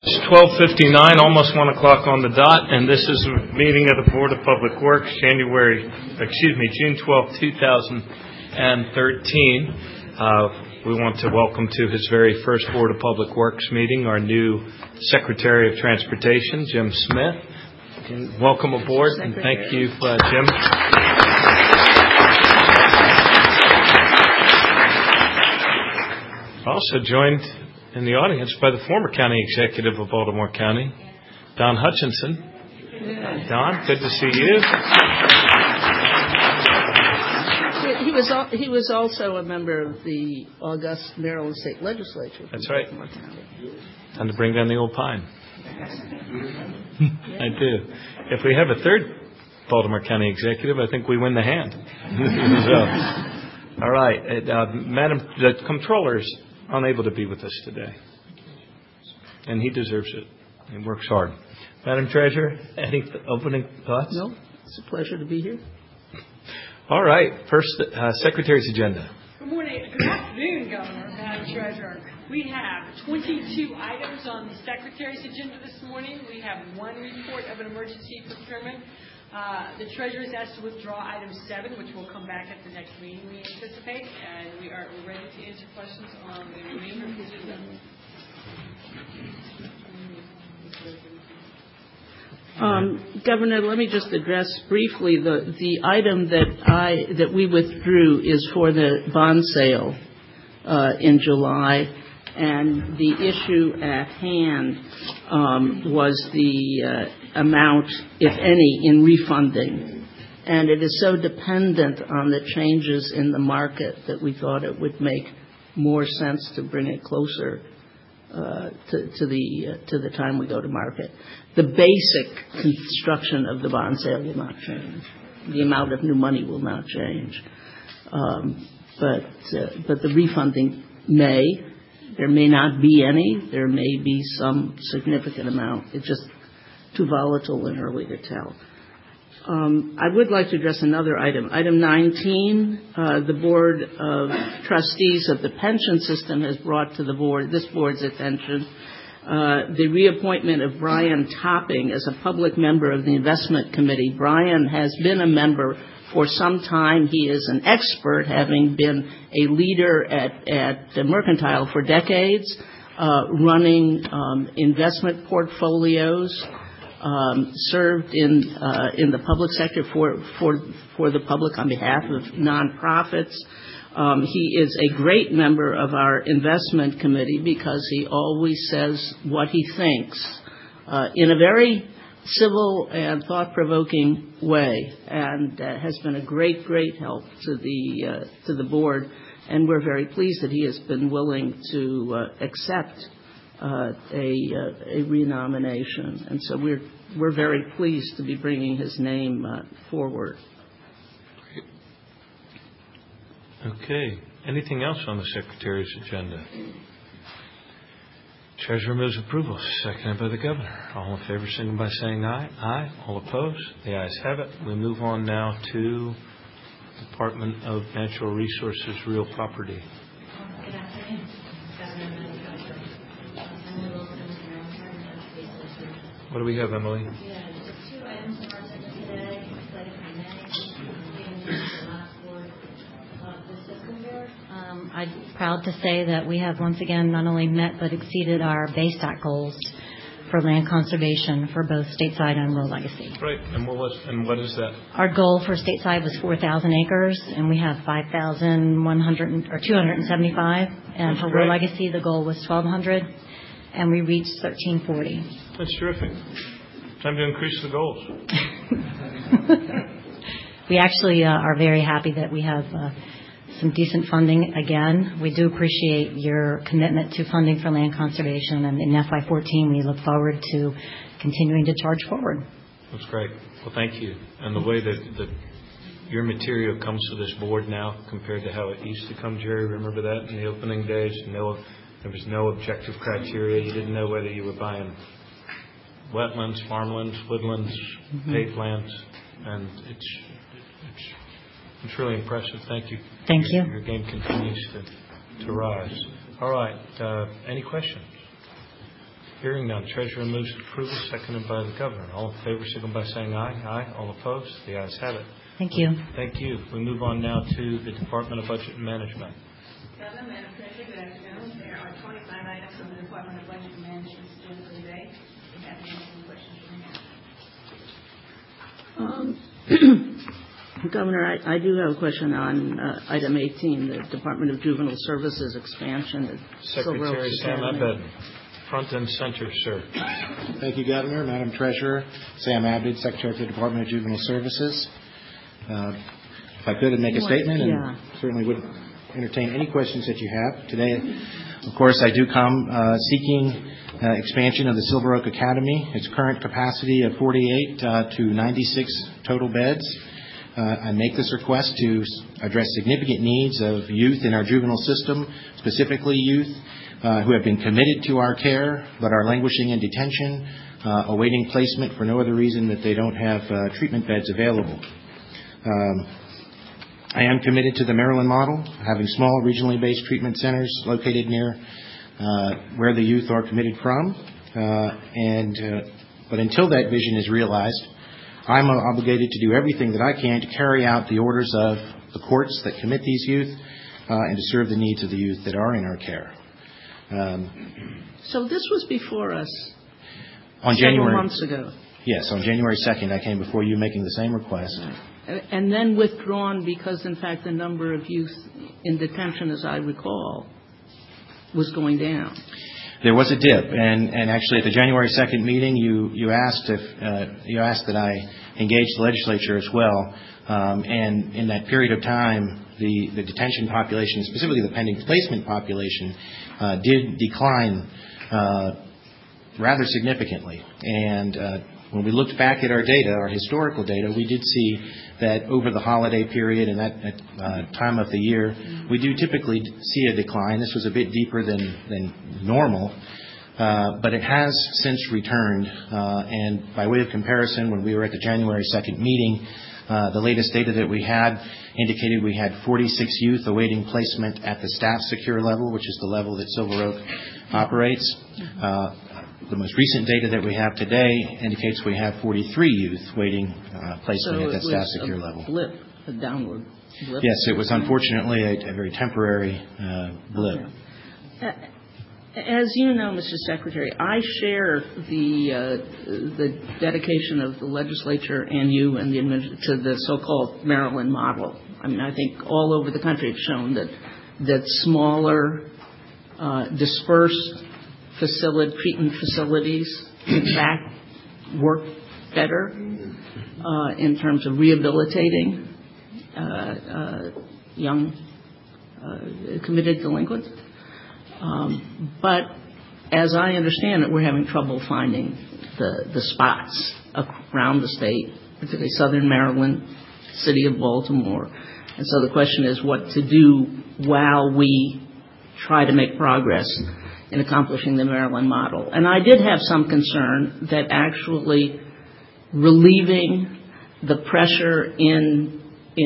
It's 12:59, almost 1 o'clock on the dot, and this is a meeting of the Board of Public Works, June 12, 2013. We want to welcome to his very first Board of Public Works meeting our new Secretary of Transportation, Jim Smith. Welcome aboard, and thank you, Jim. Also joined in the audience by the former county executive of Baltimore County, Don Hutchinson. Yeah. Don, good to see you. He was also a member of the august Maryland State Legislature. That's right. Time to bring down the old pine. I do. If we have a third Baltimore County executive, I think we win the hand. So, all right. Madam, the Comptroller's unable to be with us today, and he deserves it. He works hard. Madam Treasurer, any opening thoughts? No, it's a pleasure to be here. All right. First, Secretary's agenda. Good morning. Good afternoon, Governor, Madam Treasurer. We have 22 items on the Secretary's agenda this morning. We have one report of an emergency procurement. The Treasurer is asked to withdraw item 7, which will come back at the next meeting, we anticipate, and we're ready to answer questions on the remainder of the agenda. Governor, let me just address briefly the item that we withdrew is for the bond sale in July, and the issue at hand was the amount, if any, in refunding. And it is so dependent on the changes in the market that we thought it would make more sense to bring it closer to the time we go to market. The basic construction of the bond sale will not change. The amount of new money will not change. But the refunding there may not be any. There may be some significant amount. It's just too volatile and early to tell. I would like to address another item. Item 19, the Board of Trustees of the Pension System has brought to this board's attention the reappointment of Brian Topping as a public member of the Investment Committee. Brian has been a member for some time. He is an expert, having been a leader at Mercantile for decades, running investment portfolios, served in the public sector for the public on behalf of nonprofits. He is a great member of our investment committee because he always says what he thinks in a very civil and thought-provoking way, and has been a great help to the board. And we're very pleased that he has been willing to accept a renomination, and so we're very pleased to be bringing his name forward. Okay. Anything else on the Secretary's agenda? Treasurer moves approval, seconded by the Governor. All in favor, signal by saying aye. Aye. All opposed? The ayes have it. We move on now to Department of Natural Resources, Real Property. Good afternoon. What do we have, Emily? Yeah, just 2 items on our agenda today, cited from May, the last board of this fiscal year. I'm proud to say that we have once again not only met but exceeded our BASTAC goals for land conservation for both stateside and rural legacy. Right, and what is that? Our goal for stateside was 4,000 acres, and we have 275. And for rural legacy, the goal was 1,200, and we reached 1,340. That's terrific. Time to increase the goals. We actually are very happy that we have some decent funding again. We do appreciate your commitment to funding for land conservation, and in FY14 we look forward to continuing to charge forward. That's great. Well, thank you. And the way that your material comes to this board now compared to how it used to come, Jerry, remember that in the opening days? There was no objective criteria. You didn't know whether you were buying wetlands, farmlands, woodlands, paved lands, and it's really impressive. Thank you. Thank you. Your game continues to rise. All right. Any questions? Hearing none, Treasurer moves approval, seconded by the Governor. All in favor, signal by saying aye. Aye. All opposed? The ayes have it. Thank you. Thank you. We move on now to the Department of Budget and Management. Governor, Madam Treasurer, good afternoon. There are 25 items from the Department of Budget and Management still for today. We have any questions from you. Governor, I do have a question on item 18, the Department of Juvenile Services expansion at Silver Secretary Oaks Sam Academy. Abed, front and center, sir. Thank you, Governor. Madam Treasurer, Sam Abed, Secretary for the Department of Juvenile Services. If I could, I'd make a statement and certainly would entertain any questions that you have. Today, of course, I do come seeking expansion of the Silver Oak Academy. Its current capacity of 48 to 96 total beds. I make this request to address significant needs of youth in our juvenile system, specifically youth who have been committed to our care but are languishing in detention, awaiting placement for no other reason that they don't have treatment beds available. I am committed to the Maryland model, having small regionally based treatment centers located near where the youth are committed from. But until that vision is realized, I'm obligated to do everything that I can to carry out the orders of the courts that commit these youth and to serve the needs of the youth that are in our care. So this was before us on several months ago. Yes, on January 2nd, I came before you making the same request. And then withdrawn because, in fact, the number of youth in detention, as I recall, was going down. There was a dip, and actually at the January 2nd meeting, you asked that I engage the legislature as well. And in that period of time, the detention population, specifically the pending placement population, did decline rather significantly. And when we looked back at our data, our historical data, we did see that over the holiday period and that time of the year, we do typically see a decline. This was a bit deeper than normal, but it has since returned. And by way of comparison, when we were at the January 2nd meeting, the latest data that we had indicated we had 46 youth awaiting placement at the staff secure level, which is the level that Silver Oak operates. The most recent data that we have today indicates we have 43 youth waiting placement at that staff secure level. A downward blip. Yes, it was unfortunately a very temporary blip. Okay. As you know, Mr. Secretary, I share the dedication of the legislature and you and to the so-called Maryland model. I mean, I think all over the country it's shown that smaller, dispersed treatment facilities, in fact, work better in terms of rehabilitating young committed delinquents. But as I understand it, we're having trouble finding the spots around the state, particularly southern Maryland, city of Baltimore. And so the question is what to do while we try to make progress in accomplishing the Maryland model. And I did have some concern that actually relieving the pressure in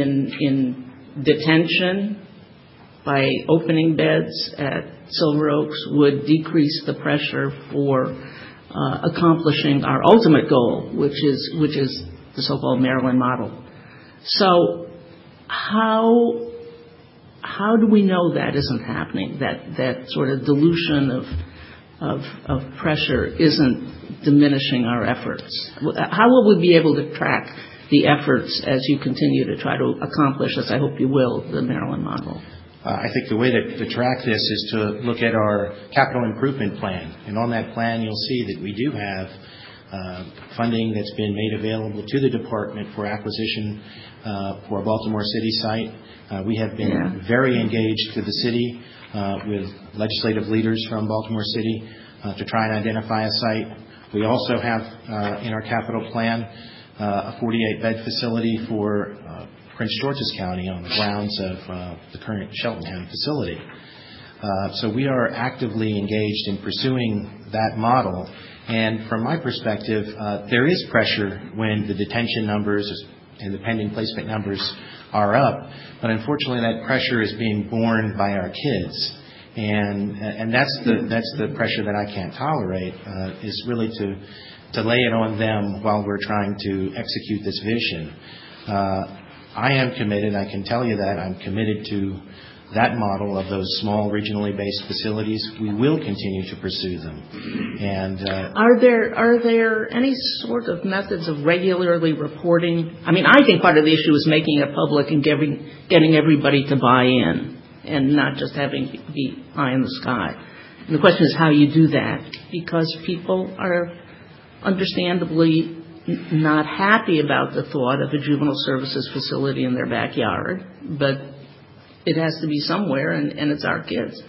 detention by opening beds at Silver Oaks would decrease the pressure for accomplishing our ultimate goal, which is the so-called Maryland model. So how do we know that isn't happening, that sort of dilution of pressure isn't diminishing our efforts? How will we be able to track the efforts as you continue to try to accomplish, as I hope you will, the Maryland model? I think the way to track this is to look at our capital improvement plan. And on that plan, you'll see that we do have funding that's been made available to the department for acquisition for a Baltimore City site. We have been very engaged with the city, with legislative leaders from Baltimore City to try and identify a site. We also have in our capital plan a 48-bed facility for Prince George's County on the grounds of the current Cheltenham facility. So we are actively engaged in pursuing that model. And from my perspective, there is pressure when the detention numbers and the pending placement numbers are up. But unfortunately, that pressure is being borne by our kids. And that's the pressure that I can't tolerate, is really to lay it on them while we're trying to execute this vision. I am committed, I can tell you that, I'm committed to that model of those small regionally based facilities. We will continue to pursue them. And are there any sort of methods of regularly reporting? I mean, I think part of the issue is making it public and getting everybody to buy in and not just having it be pie in the sky. And the question is how you do that, because people are understandably not happy about the thought of a juvenile services facility in their backyard, but it has to be somewhere, and it's our kids.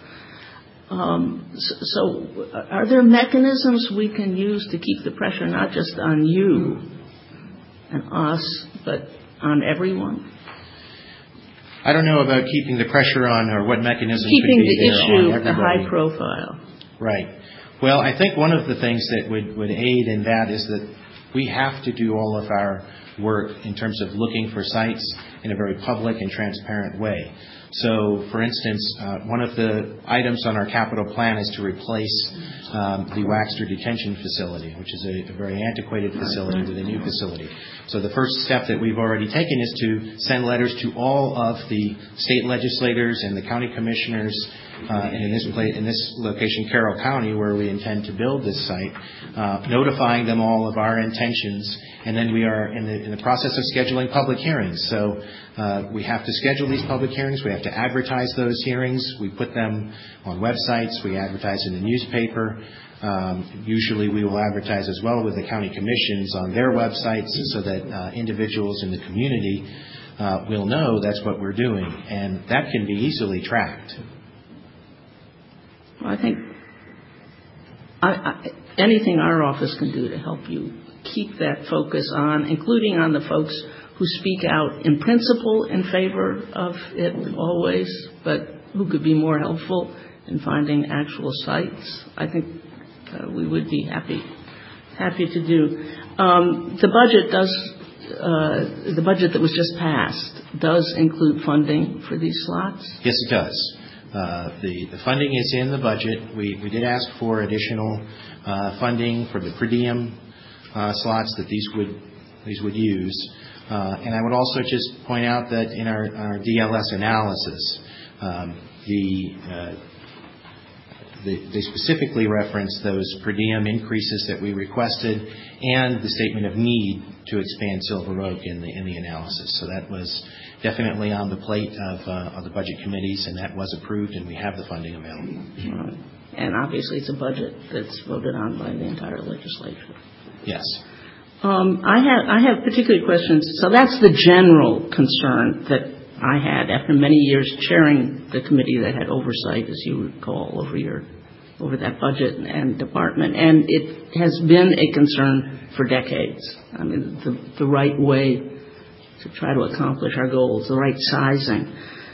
So are there mechanisms we can use to keep the pressure not just on you and us, but on everyone? I don't know about keeping the pressure on, or what mechanism keeping could be the there issue on everybody. high profile. Right. Well, I think one of the things that would aid in that is that we have to do all of our work in terms of looking for sites in a very public and transparent way. So, for instance, one of the items on our capital plan is to replace the Waxter Detention Facility, which is a very antiquated facility, with a new facility. So the first step that we've already taken is to send letters to all of the state legislators and the county commissioners, and in this location, Carroll County, where we intend to build this site, notifying them all of our intentions. And then we are in the process of scheduling public hearings. So we have to schedule these public hearings. We have to advertise those hearings. We put them on websites. We advertise in the newspaper. Usually we will advertise as well with the county commissions on their websites so that individuals in the community will know that's what we're doing. And that can be easily tracked. Well, I think anything our office can do to help you keep that focus on, including on the folks who speak out in principle in favor of it always, but who could be more helpful in finding actual sites, I think we would be happy to do. The budget that was just passed does include funding for these slots? Yes, it does. The funding is in the budget. We did ask for additional funding for the per diem slots that these would use. And I would also just point out that in our DLS analysis, they specifically referenced those per diem increases that we requested and the statement of need to expand Silver Oak in the analysis. So that was definitely on the plate of the budget committees, and that was approved, and we have the funding available. And obviously it's a budget that's voted on by the entire legislature. Yes. I have particular questions. So that's the general concern that I had after many years chairing the committee that had oversight, as you recall, over that budget and department. And it has been a concern for decades. I mean, the right way to try to accomplish our goals, the right sizing.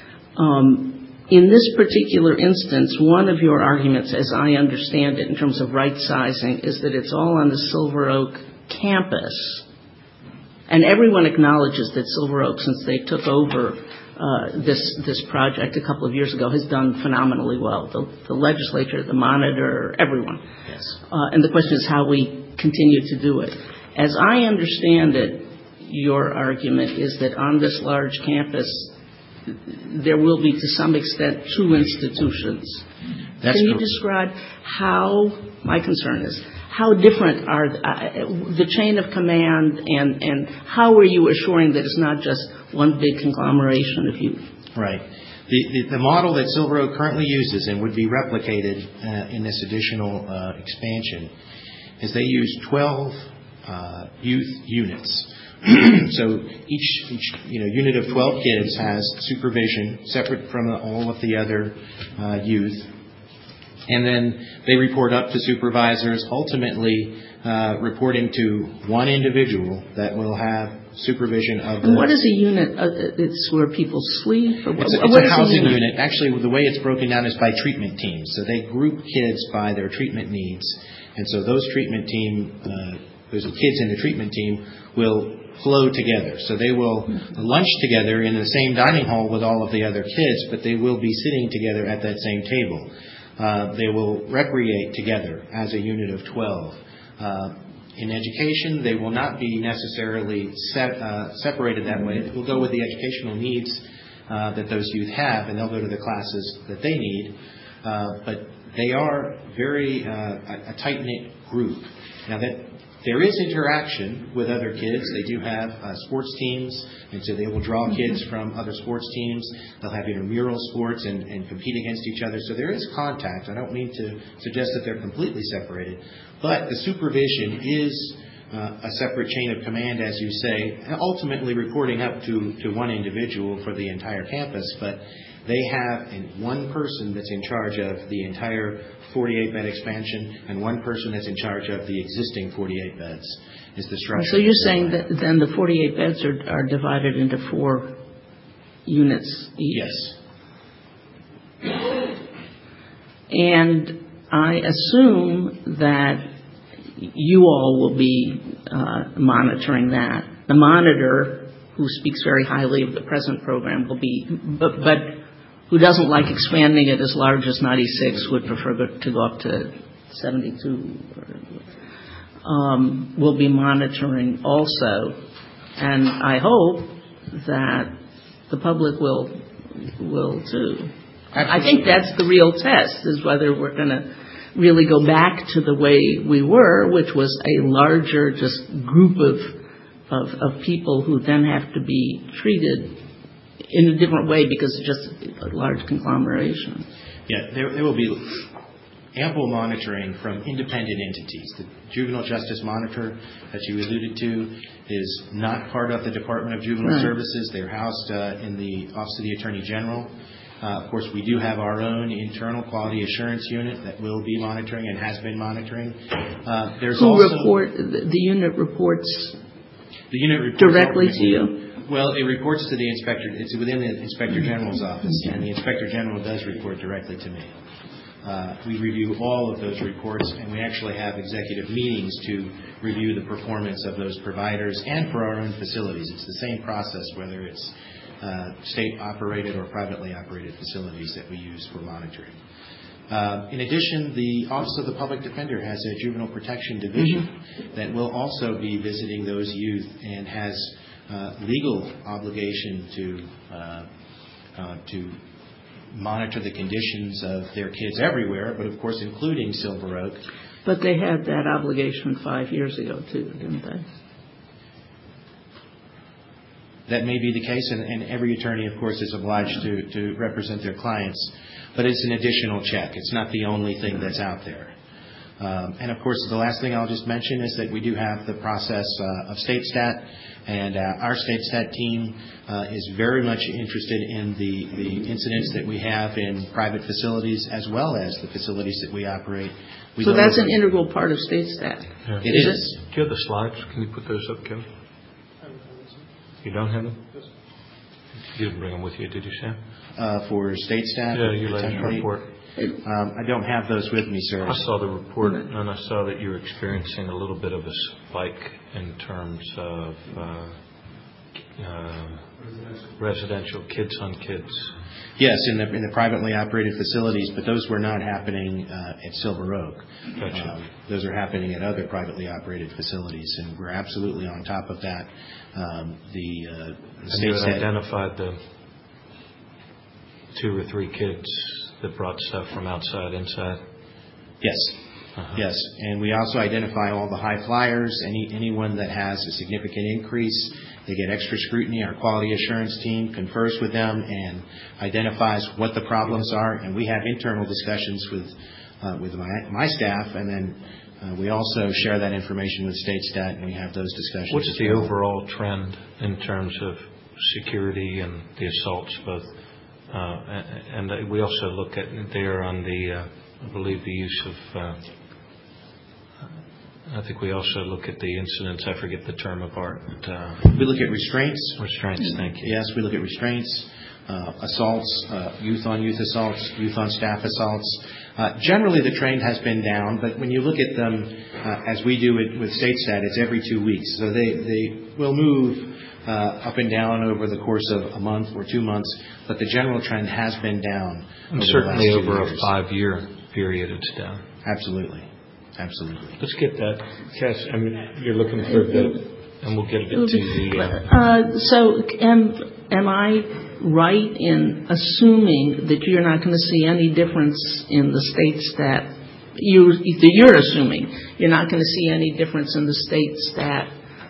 In this particular instance, one of your arguments, as I understand it, in terms of right sizing, is that it's all on the Silver Oak campus. And everyone acknowledges that Silver Oak, since they took over this project a couple of years ago, has done phenomenally well. The legislature, the monitor, everyone. Yes. And the question is how we continue to do it. As I understand it, your argument is that on this large campus, there will be, to some extent, two institutions. That's Can you correct. describe how, my concern is, how different are the chain of command, and how are you assuring that it's not just one big conglomeration of youth? Right. The model that Silver Oak currently uses and would be replicated in this additional expansion is they use 12 youth units. So each unit of 12 kids has supervision separate from all of the other youth. And then they report up to supervisors, ultimately reporting to one individual that will have supervision of the... And what is a unit? It's where people sleep? It's a housing unit. Actually, the way it's broken down is by treatment teams. So they group kids by their treatment needs. And so those treatment those kids in the treatment team will flow together. So they will lunch together in the same dining hall with all of the other kids, but they will be sitting together at that same table. They will recreate together as a unit of 12. In education, they will not be necessarily separated that way. We'll go with the educational needs that those youth have, and they'll go to the classes that they need. But they are very a tight-knit group. Now, that there is interaction with other kids. They do have sports teams, and so they will draw kids from other sports teams. They'll have intramural sports and compete against each other. So there is contact. I don't mean to suggest that they're completely separated, but the supervision is a separate chain of command, as you say, ultimately reporting up to one individual for the entire campus, but they have one person that's in charge of the entire 48-bed expansion and one person that's in charge of the existing 48 beds is the structure. So you're saying that then the 48 beds are divided into 4 units each? Yes. And I assume that you all will be monitoring that. The monitor, who speaks very highly of the present program, will be, but who doesn't like expanding it as large as 96, would prefer to go up to 72, will be monitoring also. And I hope that the public will too. I think that's the real test, is whether we're going to really go back to the way we were, which was a larger just group of people who then have to be treated in a different way because it's just a large conglomeration. Yeah, there will be ample monitoring from independent entities. The Juvenile Justice Monitor that you alluded to is not part of the Department of Juvenile Services. They're housed in the Office of the Attorney General. Of course, we do have our own internal quality assurance unit that will be monitoring and has been monitoring. The unit reports directly to you? Well, it reports to the inspector. It's within the Inspector General's office, and the Inspector General does report directly to me. We review all of those reports, and we actually have executive meetings to review the performance of those providers and for our own facilities. It's the same process, whether it's state-operated or privately operated facilities that we use for monitoring. In addition, the Office of the Public Defender has a juvenile protection division that will also be visiting those youth and has legal obligation to monitor the conditions of their kids everywhere, but of course including Silver Oak. But they had that obligation 5 years ago too, didn't they? That may be the case, and every attorney, of course, is obliged to represent their clients. But it's an additional check. It's not the only thing that's out there. And, of course, the last thing I'll just mention is that we do have the process of StateStat, and our StateStat team is very much interested in the incidents that we have in private facilities as well as the facilities that we operate. So that's an integral part of StateStat. Yeah. It is. Do you have the slides? Can you put those up, Kevin? You don't have them? You didn't bring them with you, did you, Sam? For StateStat? Yeah, your latest report. I don't have those with me, sir. I saw the report, and I saw that you were experiencing a little bit of a spike in terms of residential kids on kids. Yes, in the privately operated facilities, but those were not happening at Silver Oak. Gotcha. Those are happening at other privately operated facilities, and we're absolutely on top of that. The state you had identified the 2 or 3 kids that brought stuff from outside inside? Yes. Yes, and we also identify all the high flyers, anyone that has a significant increase. They get extra scrutiny. Our quality assurance team confers with them and identifies what the problems are, and we have internal discussions with my staff, and then we also share that information with StateStat, and we have those discussions. What's the overall trend in terms of security and the assaults both? And we also look at there on the, I believe, the use of, I think we also look at the incidents. I forget the term of art. We look at restraints. Restraints, thank you. Yes, we look at restraints, assaults, youth-on-youth assaults, youth-on-staff assaults. Generally, the trend has been down, but when you look at them, as we do it with StateStat, it's every 2 weeks. So they will move up and down over the course of a month or 2 months, but the general trend has been down. And certainly over a 5-year period, it's down. Absolutely. Absolutely. Let's get that. Cass, I mean, you're looking for and we'll get it to the... So am I right in assuming that you're not going to see any difference in the StateStat? You're assuming you're not going to see any difference in the StateStat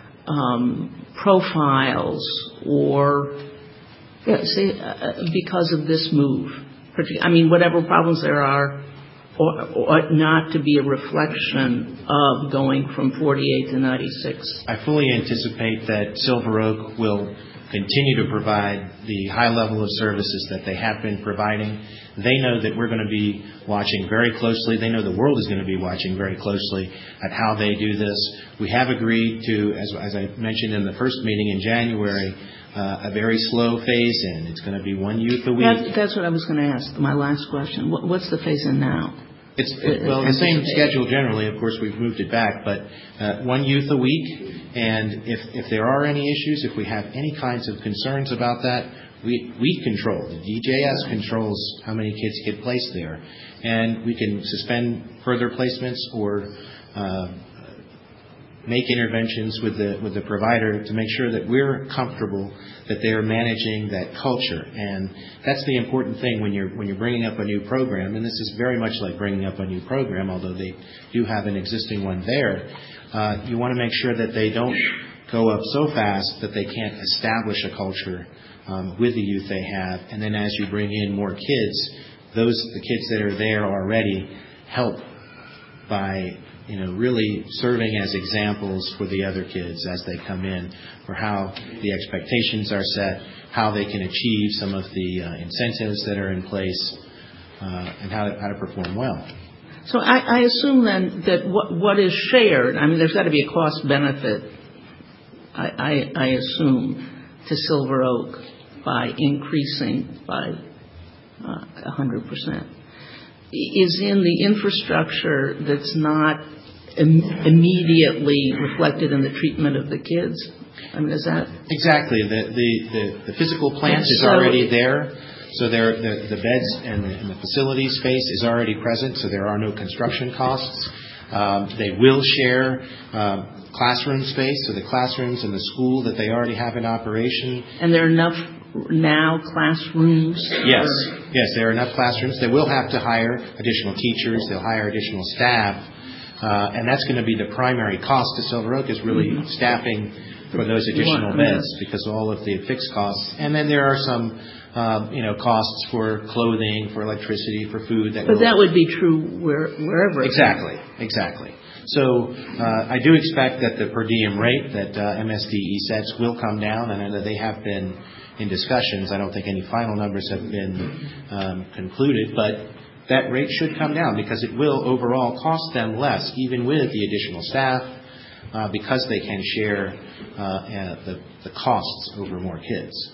profiles or because of this move? I mean, whatever problems there are ought not to be a reflection of going from 48 to 96. I fully anticipate that Silver Oak will continue to provide the high level of services that they have been providing. They know that we're going to be watching very closely. They know the world is going to be watching very closely at how they do this. We have agreed to, as I mentioned in the first meeting in January, a very slow phase-in. It's going to be 1 youth a week. That's what I was going to ask, my last question. What's the phase-in now? It's the same schedule generally. Of course, we've moved it back, but 1 youth a week. And if there are any issues, if we have any kinds of concerns about that, we control. The DJS controls how many kids get placed there. And we can suspend further placements or make interventions with the provider to make sure that we're comfortable that they are managing that culture. And that's the important thing when you're bringing up a new program. And this is very much like bringing up a new program, although they do have an existing one there. You want to make sure that they don't go up so fast that they can't establish a culture with the youth they have. And then as you bring in more kids, the kids that are there already help by really serving as examples for the other kids as they come in, for how the expectations are set, how they can achieve some of the incentives that are in place, and how to perform well. So I assume then that what is shared, I mean, there's got to be a cost benefit, I assume, to Silver Oak by increasing by 100%. Is in the infrastructure that's not immediately reflected in the treatment of the kids? I mean, is that... Exactly. The physical plant is already there. So the beds and the facility space is already present, so there are no construction costs. They will share classroom space, so the classrooms in the school that they already have in operation. And there are enough now classrooms? Yes, there are enough classrooms. They will have to hire additional teachers. They'll hire additional staff. And that's going to be the primary cost to Silver Oak, is really staffing for those additional beds, because of all of the fixed costs. And then there are some costs for clothing, for electricity, for food. But that would be true wherever. Exactly. So I do expect that the per diem rate that MSDE sets will come down, and I know they have been in discussions. I don't think any final numbers have been concluded, but that rate should come down because it will overall cost them less, even with the additional staff, because they can share the costs over more kids.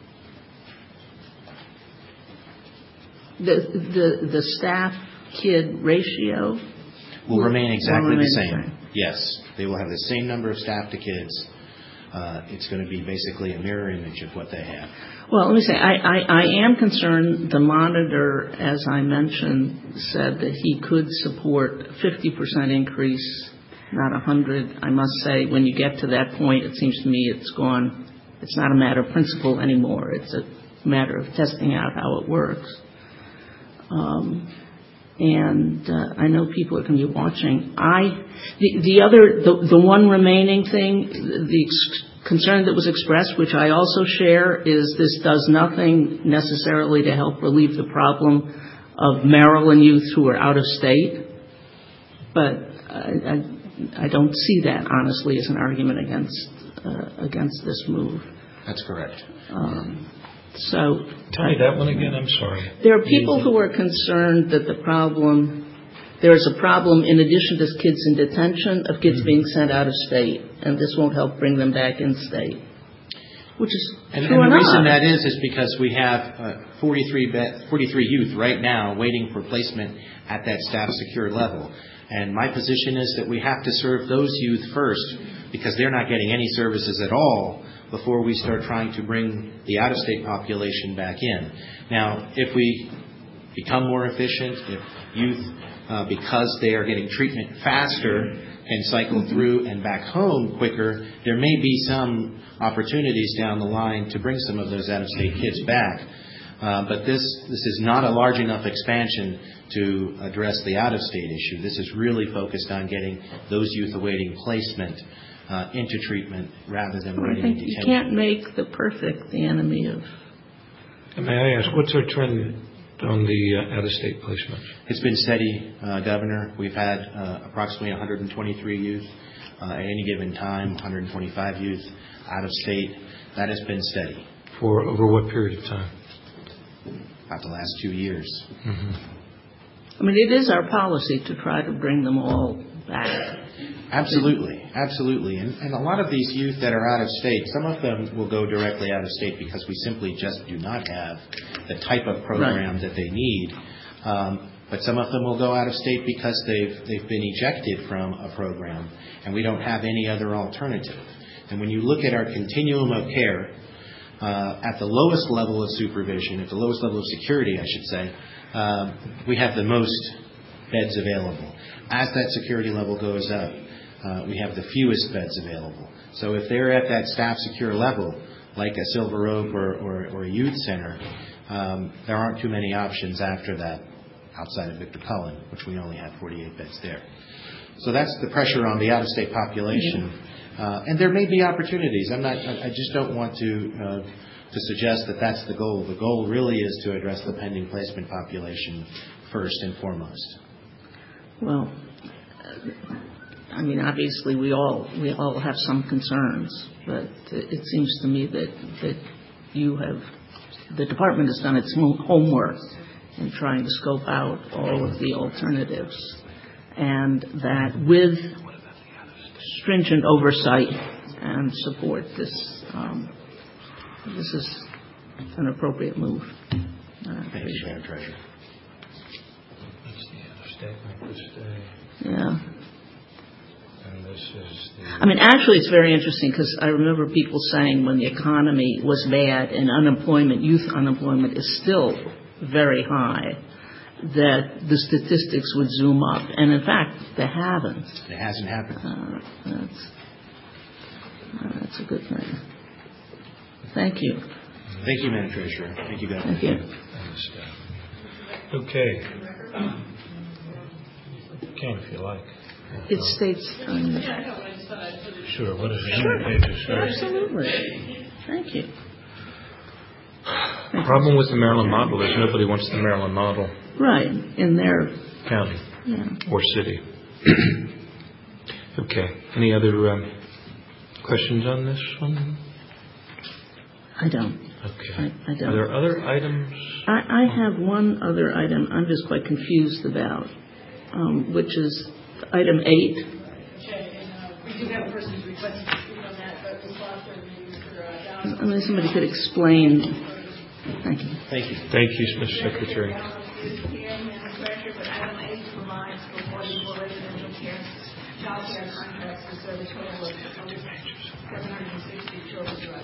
The staff-kid ratio will remain exactly the same. Yes, they will have the same number of staff to kids. It's going to be basically a mirror image of what they have. Well, let me say, I am concerned. The monitor, as I mentioned, said that he could support a 50% increase, not 100. I must say, when you get to that point, it seems to me it's not a matter of principle anymore. It's a matter of testing out how it works. And I know people are going to be watching. The one remaining thing, the concern that was expressed, which I also share, is this does nothing necessarily to help relieve the problem of Maryland youth who are out of state. But I don't see that, honestly, as an argument against this move. That's correct. So tell me that one again. I'm sorry. There are people who are concerned that there is a problem in addition to kids in detention of kids being sent out of state, and this won't help bring them back in state. which is And true or the not. reason that is because we have 43 youth right now waiting for placement at that staff secure level. And my position is that we have to serve those youth first because they're not getting any services at all before we start trying to bring the out-of-state population back in. Now, if we become more efficient, if youth, because they are getting treatment faster, can cycle through and back home quicker, there may be some opportunities down the line to bring some of those out-of-state kids back. But this is not a large enough expansion to address the out-of-state issue. This is really focused on getting those youth awaiting placement into treatment rather than waiting in detention. You can't make the perfect the enemy of... May I ask, what's our trend on the out-of-state placements? It's been steady, Governor. We've had approximately 123 youth at any given time, 125 youth out of state. That has been steady. For over what period of time? About the last 2 years. Mm-hmm. I mean, it is our policy to try to bring them all back. Absolutely, absolutely. And a lot of these youth that are out of state, some of them will go directly out of state because we simply just do not have the type of program that they need. But some of them will go out of state because they've been ejected from a program and we don't have any other alternative. And when you look at our continuum of care, at the lowest level of supervision, at the lowest level of security, I should say, we have the most beds available. As that security level goes up, we have the fewest beds available. So if they're at that staff secure level, like a Silver Oak or a youth center, there aren't too many options after that outside of Victor Cullen, which we only have 48 beds there. So that's the pressure on the out-of-state population. And there may be opportunities. I just don't want to suggest that that's the goal. The goal really is to address the pending placement population first and foremost. Well, I mean, obviously we all have some concerns, but it seems to me that the department has done its homework in trying to scope out all of the alternatives, and that with stringent oversight and support, this is an appropriate move. Thank you, Madam Treasurer. That's the out-of-state. Yeah. And this is the... I mean, actually, it's very interesting because I remember people saying when the economy was bad and youth unemployment is still very high, that the statistics would zoom up. And in fact, they haven't. It hasn't happened. That's a good thing. Thank you. Thank you, Madam Treasurer. Thank you, Governor. Thank you. Okay. You can if you like. It states... Sure. What is it? How many pages? Sorry. Absolutely. Thank you. Problem with the Maryland model is nobody wants the Maryland model. Right. In their... County. Yeah. Or city. Okay. Any other questions on this one? I don't. Okay. I don't. Are there other items? I have one other item I'm just quite confused about, which is item 8. We do have a person who's requested to speak on that, but we lost our name. I mean, somebody could explain. Thank you. Thank you. Thank you, Mr. Secretary. But item 8 provides for affordable residential care, child care contracts to serve a total of 760 children.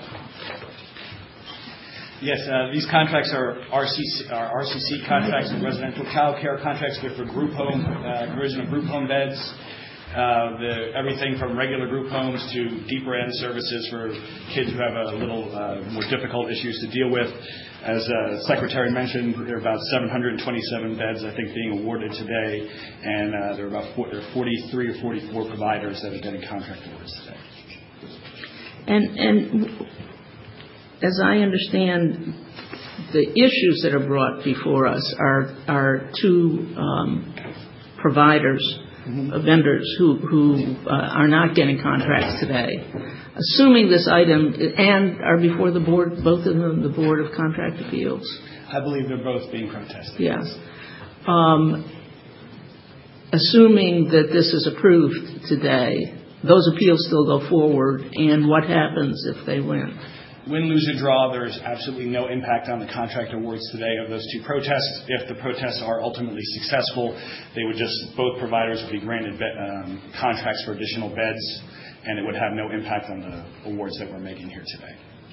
Yes, these contracts are RCC contracts and residential child care contracts. They're for group home, provision of group home beds, everything from regular group homes to deeper end services for kids who have a little more difficult issues to deal with. As Secretary mentioned, there are about 727 beds, I think, being awarded today, and there are about 43 or 44 providers that are getting contract awards today. And as I understand, the issues that are brought before us are two providers, vendors who are not getting contracts today. Assuming this item, and are before the board, both of them, the Board of Contract Appeals? I believe they're both being protested. Yes. Assuming that this is approved today, those appeals still go forward, and what happens if they win? win, lose, or draw, there is absolutely no impact on the contract awards today of those two protests. If the protests are ultimately successful, both providers would be granted contracts for additional beds, and it would have no impact on the awards that we're making here today.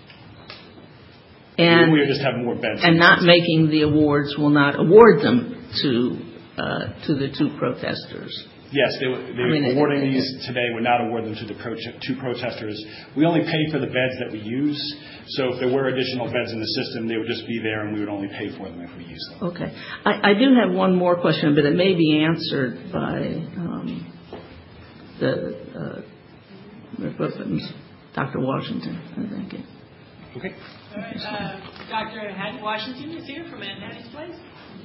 And we would just have more beds. And not making the awards will not award them to the two protesters. Yes, awarding these today would not award them to the two protesters. We only pay for the beds that we use. So if there were additional beds in the system, they would just be there, and we would only pay for them if we use them. Okay. I do have one more question, but it may be answered by Dr. Washington. Thank you. Okay. All right. Dr. Hattie Washington is here from Aunt Hattie's Place.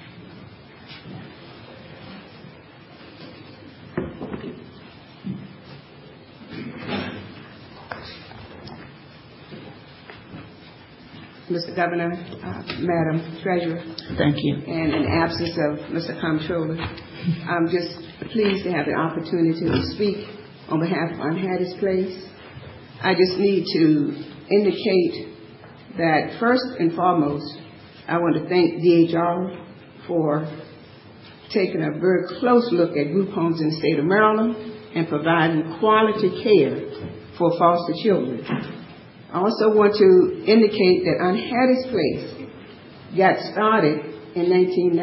Mr. Governor, Madam Treasurer. Thank you. And in absence of Mr. Comptroller, I'm just pleased to have the opportunity to speak on behalf of Aunt Hattie's Place. I just need to indicate that first and foremost, I want to thank DHR for taking a very close look at group homes in the state of Maryland and providing quality care for foster children. I also want to indicate that Aunt Hattie's Place got started in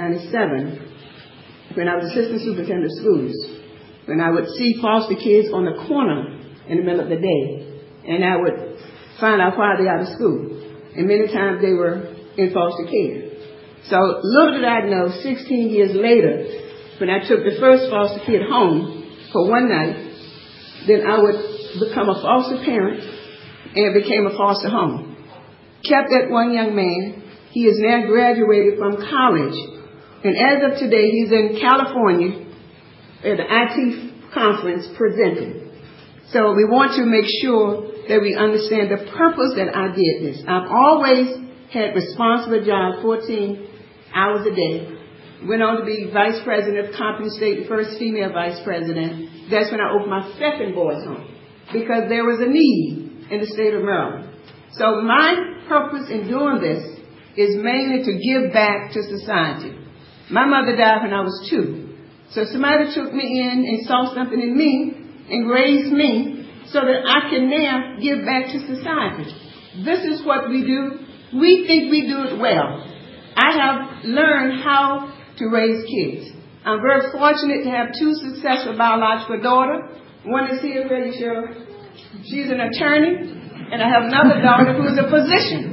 1997 when I was assistant superintendent of schools, when I would see foster kids on the corner in the middle of the day, and I would find out why they out of school. And many times they were in foster care. So little did I know, 16 years later, when I took the first foster kid home for one night, then I would become a foster parent and became a foster home. Kept that one young man. He is now graduated from college. And as of today, he's in California at the IT conference presenting. So we want to make sure that we understand the purpose that I did this. I've always had responsible job, 14 hours a day. Went on to be vice president of Compton State, the first female vice president. That's when I opened my second boys' home, because there was a need in the state of Maryland. So my purpose in doing this is mainly to give back to society. My mother died when I was 2. So somebody took me in and saw something in me and raised me so that I can now give back to society. This is what we do. We think we do it well. I have learned how to raise kids. I'm very fortunate to have 2 successful biological daughters. One is here, ready, Cheryl. She's an attorney, and I have another daughter who is a physician.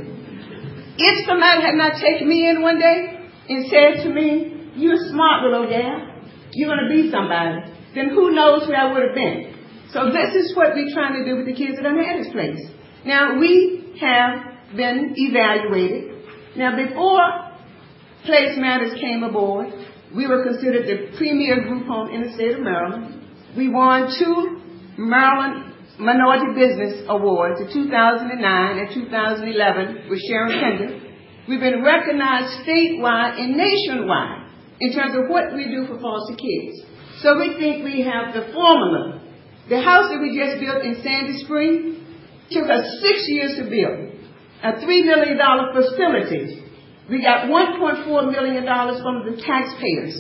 If somebody had not taken me in one day and said to me, "You're a smart little gal, you're going to be somebody," then who knows where I would have been. So this is what we're trying to do with the kids at Aunt Hattie's Place. Now, we have been evaluated. Now, before Place Matters came aboard, we were considered the premier group home in the state of Maryland. We won 2 Maryland Minority Business Awards in 2009 and 2011 with Sharon Pender. We've been recognized statewide and nationwide in terms of what we do for foster kids. So we think we have the formula. The house that we just built in Sandy Spring took us 6 years to build. A $3 million facility. We got $1.4 million from the taxpayers.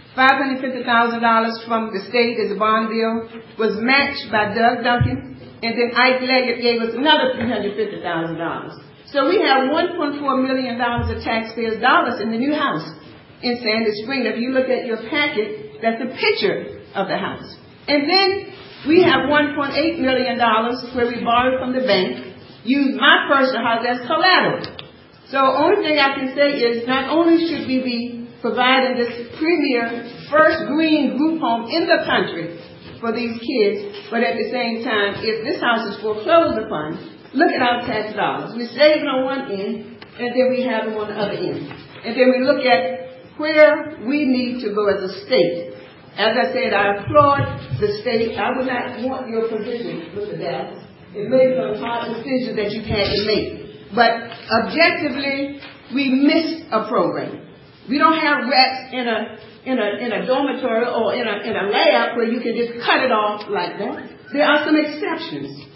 $550,000 from the state as a bond bill was matched by Doug Duncan, and then Ike Leggett gave us another $350,000. So we have $1.4 million of taxpayers' dollars in the new house in Sandy Spring. If you look at your packet, that's a picture of the house. And then we have $1.8 million where we borrowed from the bank, used my personal house as collateral. So the only thing I can say is not only should we be providing this premier first green group home in the country for these kids, but at the same time, if this house is foreclosed upon, look at our tax dollars. We're saving on one end, and then we have them on the other end. And then we look at where we need to go as a state. As I said, I applaud the state. I would not want your position, Mr. Dallas. It may be a hard decision that you've had to make. But objectively, we missed a program. We don't have rats in a dormitory or in a lab where you can just cut it off like that. There are some exceptions.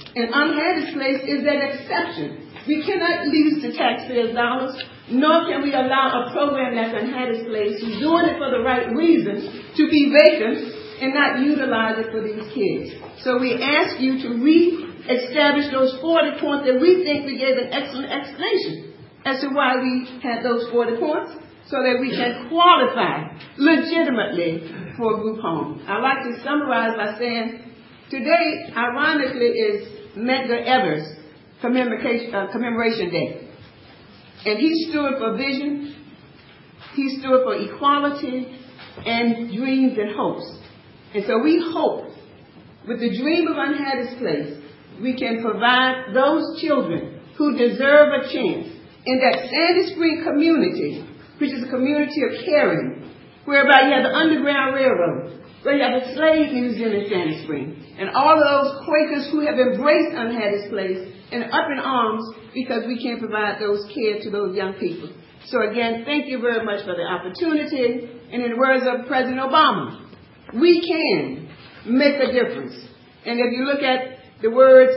And unhanded place is an exception. We cannot use the taxpayers' dollars, nor can we allow a program that's unhanded place, who's doing it for the right reasons, to be vacant and not utilize it for these kids. So we ask you to re-establish those 40 points that we think we gave an excellent explanation as to why we had those 40 points, so that we can qualify legitimately for a group home. I'd like to summarize by saying today, ironically, is Medgar Evers' commemoration day. And he stood for vision, he stood for equality, and dreams and hopes. And so we hope, with the dream of Unhanded Place, we can provide those children who deserve a chance in that Sandy Spring community, which is a community of caring, whereby you have the Underground Railroad, where you have the Slave Museum in Sandy Spring, and all of those Quakers who have embraced Unhanded Place and up in arms because we can't provide those care to those young people. So again, thank you very much for the opportunity. And in the words of President Obama, we can make a difference. And if you look at the words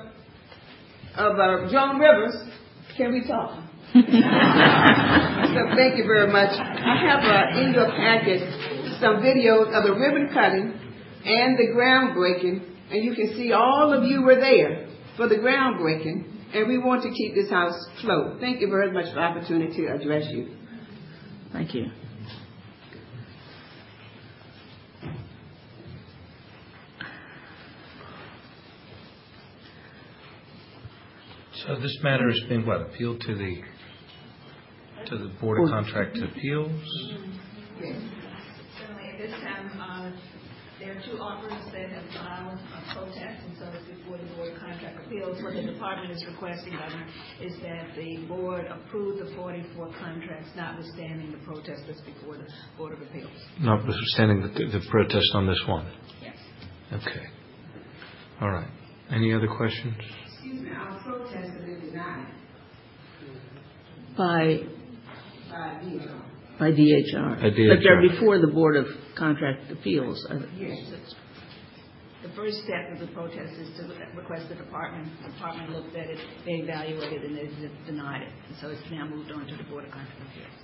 of Joan Rivers, can we talk? So thank you very much. I have in your packet some videos of the ribbon cutting and the groundbreaking, and you can see all of you were there for the groundbreaking, and we want to keep this house afloat. Thank you very much for the opportunity to address you. Thank you. So this matter has been, appealed to the Board of Contract Appeals? Yes. Certainly, at this time, there are two offers that have filed a protest, and so it's before the Board of Contract Appeals. What the department is requesting, Governor, is that the board approve the 44 contracts, notwithstanding the protest that's before the Board of Appeals. Notwithstanding the protest on this one? Yes. Okay. All right. Any other questions? Excuse me, our protest has been denied By DHR. By DHR. But they're before the Board of Contract Appeals. Yes. The first step of the protest is to request the department. The department looked at it, they evaluated, and they denied it. And so it's now moved on to the Board of Contract Appeals.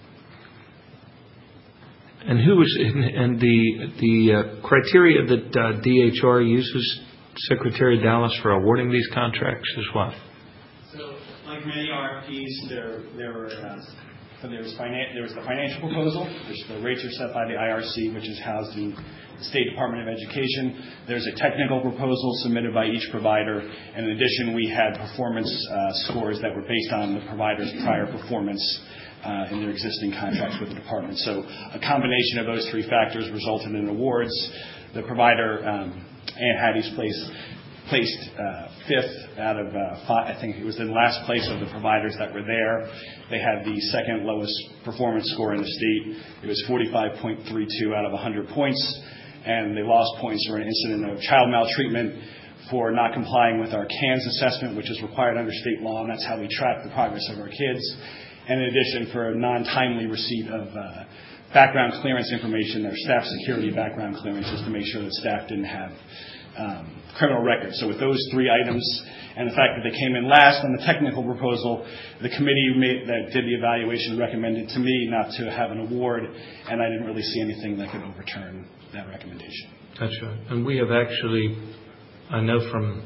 And who was the criteria that DHR uses, Secretary Dallas, for awarding these contracts is what? So, like many RFPs, there was the financial proposal, which the rates are set by the IRC, which is housed in the State Department of Education. There's a technical proposal submitted by each provider. And in addition, we had performance scores that were based on the provider's prior performance in their existing contracts with the department. So a combination of those three factors resulted in awards. The provider, Aunt Hattie's Place, placed fifth out of five. I think it was in last place of the providers that were there. They had the second lowest performance score in the state. It was 45.32 out of 100 points, and they lost points for an incident of child maltreatment for not complying with our CANS assessment, which is required under state law, and that's how we track the progress of our kids. And in addition, for a non-timely receipt of background clearance information, or staff security background clearances, to make sure that staff didn't have criminal records. So with those three items and the fact that they came in last on the technical proposal, the committee that did the evaluation recommended to me not to have an award, and I didn't really see anything that could overturn that recommendation. That's right. And we have actually, I know from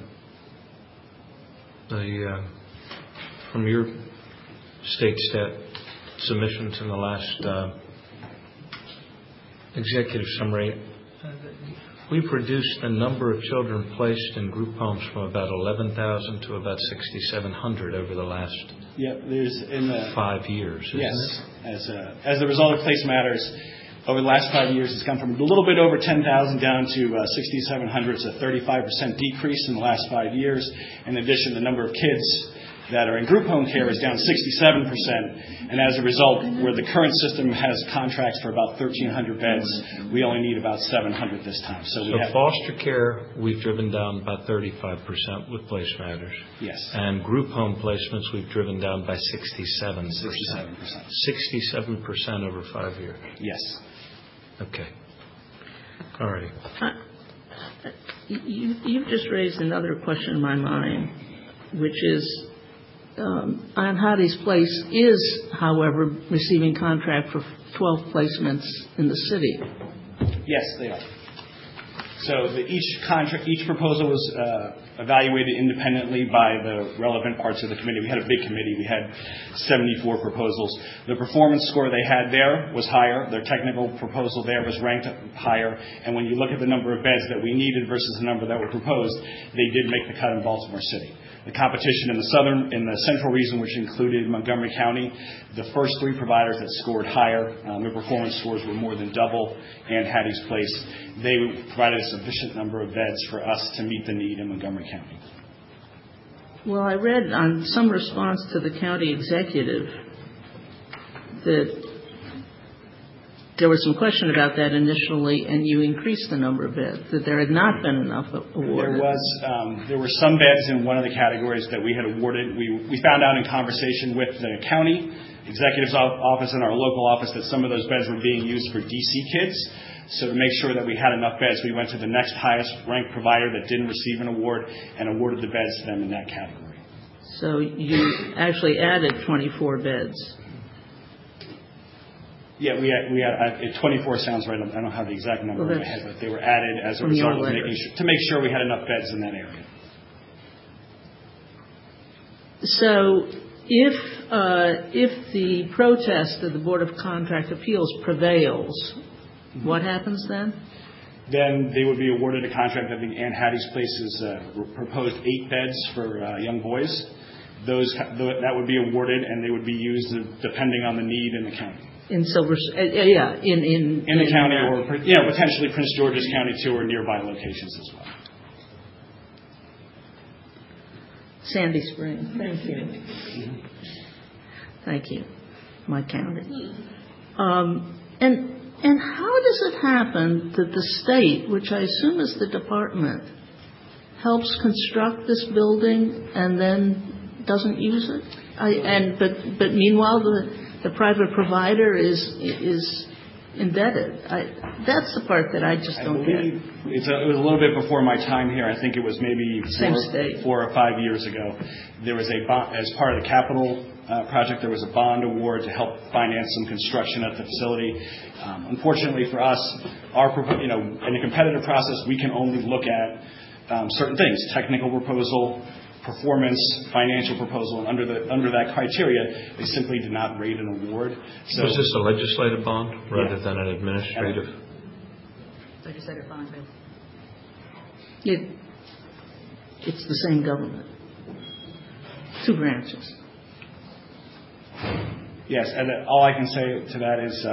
your state stat submissions in the last executive summary, we produced the number of children placed in group homes from about 11,000 to about 6,700 over the last 5 years. Yes. As a result of Place Matters, over the last 5 years, it's gone from a little bit over 10,000 down to 6,700. It's a 35% decrease in the last 5 years. In addition, the number of kids that are in group home care is down 67%. And as a result, where the current system has contracts for about 1,300 beds, we only need about 700 this time. So foster care, we've driven down by 35% with Place Matters. Yes. And group home placements, we've driven down by 67%. 67% over 5 years. Yes. Okay. All right. You've just raised another question in my mind, which is, Aunt Hattie's Place is, however, receiving contract for 12 placements in the city. Yes, they are. So each proposal was evaluated independently by the relevant parts of the committee. We had a big committee. We had 74 proposals. The performance score they had there was higher. Their technical proposal there was ranked higher. And when you look at the number of beds that we needed versus the number that were proposed, they did make the cut in Baltimore City. The competition in the central region, which included Montgomery County, the first 3 providers that scored higher, their performance scores were more than double Aunt Hattie's Place. They provided a sufficient number of beds for us to meet the need in Montgomery County. Well, I read on some response to the county executive that there was some question about that initially, and you increased the number of beds, that there had not been enough awarded. There were some beds in one of the categories that we had awarded. We found out in conversation with the county executive's office and our local office that some of those beds were being used for DC kids. So to make sure that we had enough beds, we went to the next highest ranked provider that didn't receive an award and awarded the beds to them in that category. So you actually added 24 beds. Yeah, we had 24 sounds right. I don't have the exact number in my head, but they were added as a result of to make sure we had enough beds in that area. So if the protest of the Board of Contract Appeals prevails, what happens then? Then they would be awarded a contract. I think Aunt Hattie's Place has proposed 8 beds for young boys. That would be awarded, and they would be used depending on the need in the county. In Silver, in the county, or potentially Prince George's County too, or nearby locations as well. Sandy Springs. Thank you. Thank you, my county. And how does it happen that the state, which I assume is the department, helps construct this building and then doesn't use it? But meanwhile, the private provider is indebted. That's the part that I just don't get. It was a little bit before my time here. I think it was maybe 4 or 5 years ago. There was a bond, as part of the capital project, there was a bond award to help finance some construction at the facility. Unfortunately for us, in a competitive process, we can only look at certain things: technical proposal, performance, financial proposal, and under that criteria, they simply did not rate an award. So, was this a legislative bond rather than an administrative? Legislative bond bill. It's the same government. 2 branches. Yes, and all I can say to that is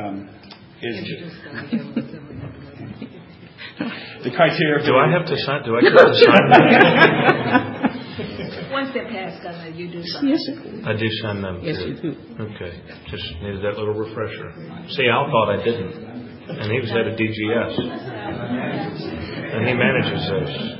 the criteria. Do I have to sign? Do I have to sign that? Once they're passed, Governor, you do something. Yes, I do sign them. Yes, you do. Okay, just needed that little refresher. See, Al thought I didn't, and he was at a DGS, and he manages those.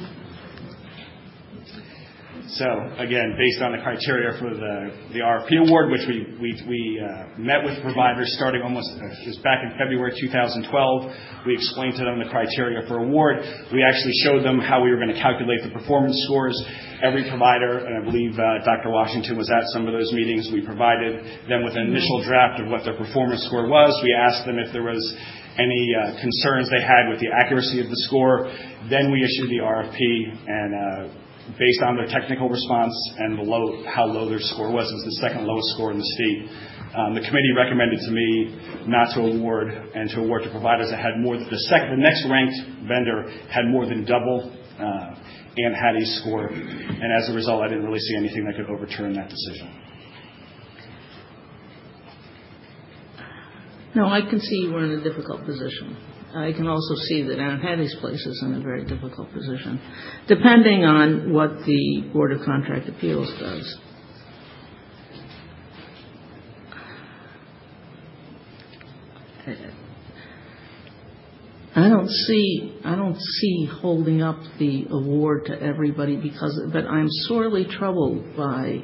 So, again, based on the criteria for the RFP award, which we met with providers starting it was back in February 2012. We explained to them the criteria for award. We actually showed them how we were going to calculate the performance scores. Every provider, and I believe Dr. Washington was at some of those meetings, we provided them with an initial draft of what their performance score was. We asked them if there was any concerns they had with the accuracy of the score. Then we issued the RFP, and based on their technical response and how low their score was, it was the second lowest score in the state. The committee recommended to me not to award, and to award to providers that had more. The next ranked vendor had more than double Aunt Hattie's score, and as a result, I didn't really see anything that could overturn that decision. No, I can see you were in a difficult position. I can also see that Aunt Hattie's Place is in a very difficult position, depending on what the Board of Contract Appeals does. I don't see holding up the award to everybody but I'm sorely troubled by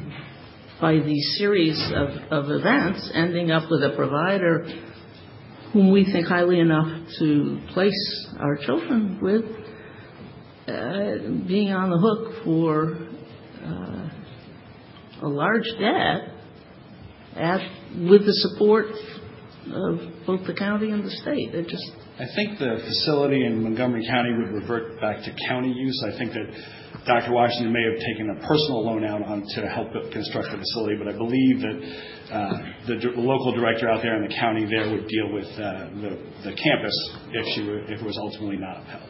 the series of events ending up with a provider whom we think highly enough to place our children with being on the hook for a large debt with the support of both the county and the state. It just... I think the facility in Montgomery County would revert back to county use. I think that Dr. Washington may have taken a personal loan out to help construct the facility, but I believe that the local director out there in the county there would deal with the campus if it was ultimately not upheld.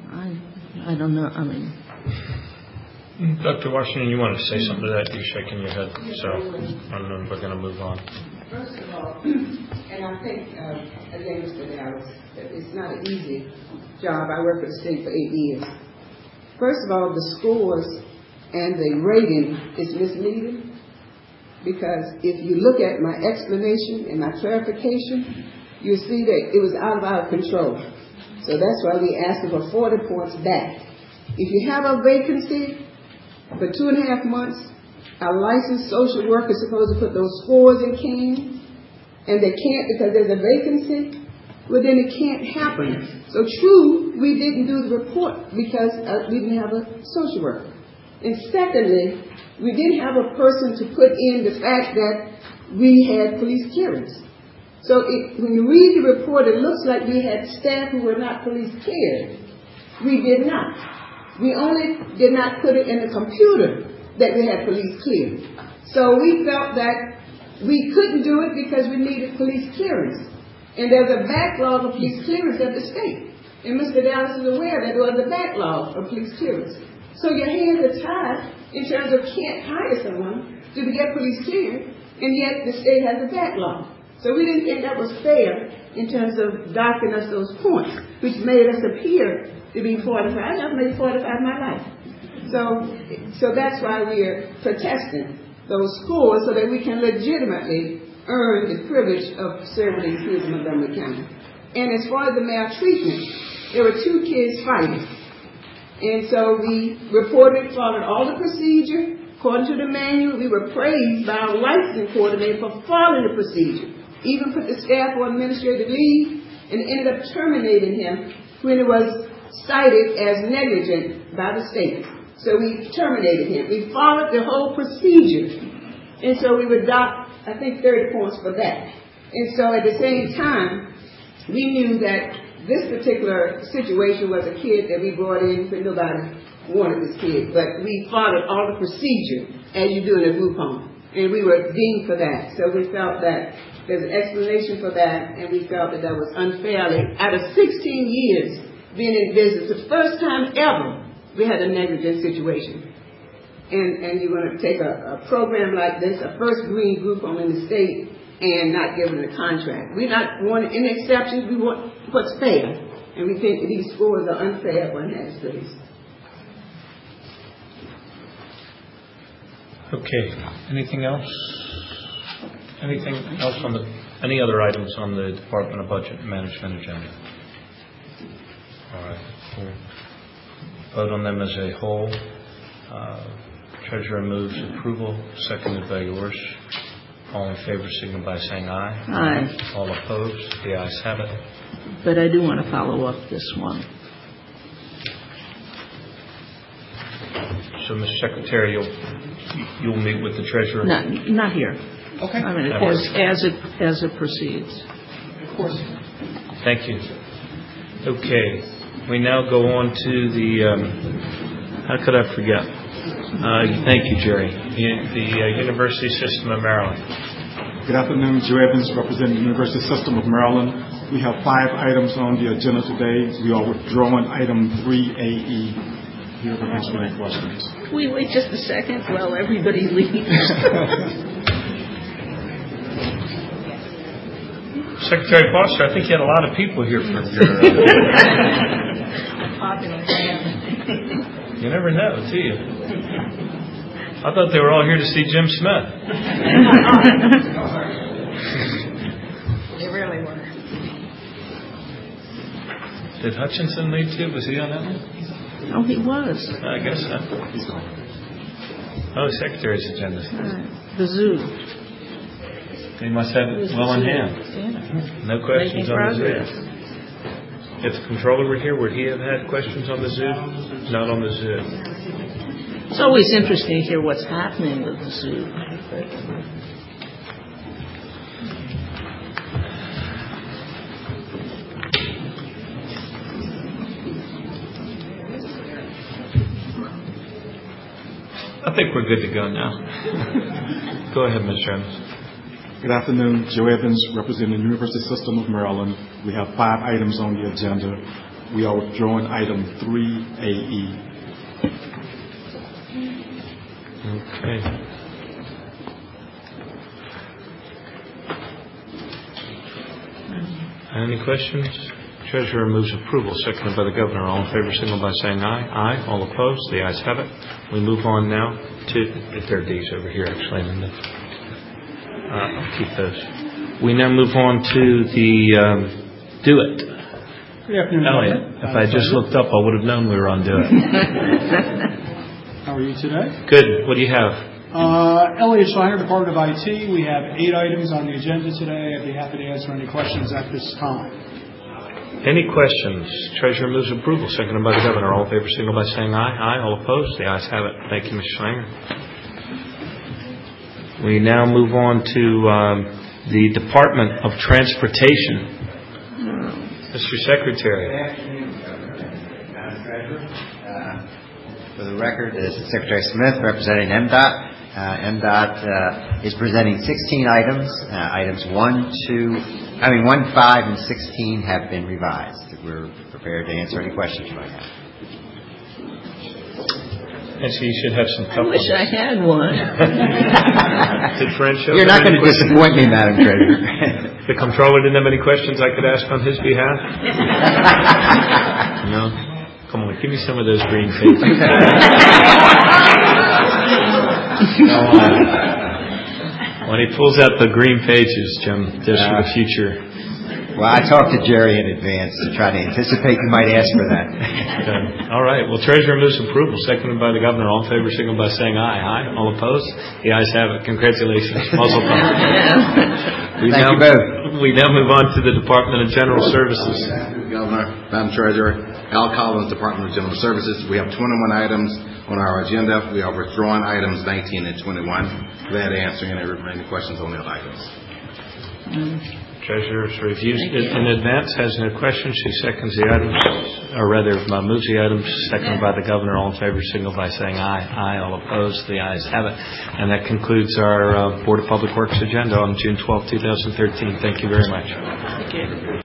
I don't know. I mean... Dr. Washington, you want to say something to that? You're shaking your head, so I don't know if we're going to move on. First of all, and I think, again, Mr. Dallas, that it's not an easy job. I worked for the state for 8 years. First of all, the scores and the rating is misleading, because if you look at my explanation and my clarification, you'll see that it was out of our control. So that's why we asked for 40 points back. If you have a vacancy for 2.5 months, a licensed social worker is supposed to put those scores in King, and they can't because there's a vacancy, well, then it can't happen. So true, we didn't do the report because we didn't have a social worker. And secondly, we didn't have a person to put in the fact that we had police clearance. So when you read the report, it looks like we had staff who were not police cleared. We did not. We only did not put it in the computer that we had police cleared. So we felt that we couldn't do it because we needed police clearance. And there's a backlog of police clearance at the state. And Mr. Dallas is aware that there was a backlog of police clearance. So your hands are tied in terms of can't hire someone to get police cleared, and yet the state has a backlog. So we didn't think that was fair in terms of docking us those points, which made us appear to be 45. I never made 45 in my life. So that's why we are protesting those scores so that we can legitimately earn the privilege of serving these kids in Montgomery County. And as far as the maltreatment, there were 2 kids fighting. And so we reported, followed all the procedure. According to the manual, we were praised by our licensing coordinator for following the procedure. Even put the staff on administrative leave and ended up terminating him when it was cited as negligent by the state. So we terminated him. We followed the whole procedure. And so we would dock, I think, 30 points for that. And so at the same time, we knew that this particular situation was a kid that we brought in because nobody wanted this kid. But we followed all the procedure as you do in a group home. And we were deemed for that. So we felt that there's an explanation for that, and we felt that that was unfairly. Out of 16 years being in business, the first time ever we had a negligent situation. And you're going to take a program like this, a first green group home in the state, and not give them a contract. We're not wanting any exceptions. We want what's fair. And we think that these scores are unfair when has these. Okay. Anything else? Anything else on any other items on the Department of Budget and Management agenda? All right. We'll vote on them as a whole. Treasurer moves approval, seconded by yours. All in favor, signify by saying aye. Aye. All opposed? The ayes have it. But I do want to follow up this one. So, Ms. Secretary, you'll meet with the treasurer? Not here. Okay. I mean, as it proceeds. Of course. Thank you. Okay. We now go on to the, how could I forget? Thank you, Jerry. The University System of Maryland. Good afternoon. Joe Evans, representing the University System of Maryland. We have 5 items on the agenda today. We are withdrawing item 3AE. Here to answer any questions. Can we wait just a second while everybody leaves? Secretary Foster, I think you had a lot of people here for your... You never know, do you? I thought they were all here to see Jim Smith. They really were. Did Hutchinson leave too? Was he on that one? Oh, he was. I guess so. Oh, Secretary's agenda. The zoo. They must have it well in hand. Yeah. No questions Making on the progress. Zoom. If the controller were here, would he have had questions on the Zoom? Not on the Zoom. It's always interesting to hear what's happening with the zoo. I think we're good to go now. Go ahead, Mr. Evans. Good afternoon. Joe Evans, representing the University System of Maryland. We have 5 items on the agenda. We are withdrawing item 3AE. Okay. Any questions? Treasurer moves approval, seconded by the Governor. All in favor, signal by saying aye. Aye. All opposed? The ayes have it. We move on now to, if there are D's over here, actually. I'll keep those. We now move on to the Do It. Good afternoon, Elliot, if I just looked up, I would have known we were on Do It. How are you today? Good. What do you have? Elliot Schreiner, Department of IT. We have 8 items on the agenda today. I'd be happy to answer any questions at this time. Any questions? Treasurer moves approval, seconded by the Governor. All in favor, signal by saying aye. Aye. All opposed? The ayes have it. Thank you, Mr. Schreiner. We now move on to the Department of Transportation. Mr. Secretary. Good afternoon, Governor, Madam Treasurer. For the record, this is Secretary Smith representing MDOT. MDOT is presenting 16 items. Items 1, 5, and 16 have been revised. We're prepared to answer any questions you might have. And so you should have some I wish I had one. Did French show? You're not going to disappoint me, Madam Treasurer. The Comptroller didn't have any questions I could ask on his behalf? No? Come on, give me some of those green pages. When he pulls out the green pages, Jim, just for the future. Well, I talked to Jerry in advance to try to anticipate you might ask for that. Okay. All right. Well, Treasurer moves approval, seconded by the Governor. All in favor, signal by saying aye. Aye. All opposed? The ayes have it. Congratulations. Muzzle Thank you both. We now move on to the Department of General Services. Governor, Madam Treasurer, Al Collins, Department of General Services. We have 21 items on our agenda. We are withdrawing items 19 and 21. Glad to answer any questions on the other items. Treasurer reviews it in advance, has no questions. She seconds the items, or rather moves the items, seconded by the Governor. All in favor, signal by saying aye. Aye. All opposed? The ayes have it. And that concludes our Board of Public Works agenda on June 12, 2013. Thank you very much. Thank you.